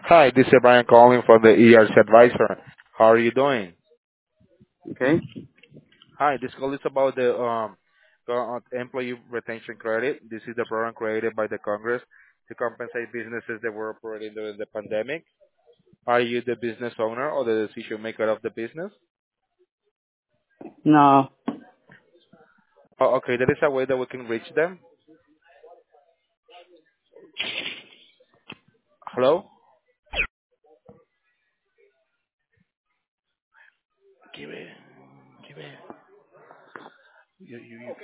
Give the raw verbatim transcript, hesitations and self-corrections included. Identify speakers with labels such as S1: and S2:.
S1: Hi, this is Brian calling from the E R C Advisor. How are you doing?
S2: Okay.
S1: Hi, this call is about the um, go- uh, employee retention credit. This is the program created by the Congress to compensate businesses that were operating during the pandemic. Are you the business owner or the decision maker of the business?
S2: No.
S1: Oh, okay, there is a way that we can reach them. Hello? Give it. Give it. You, you, you.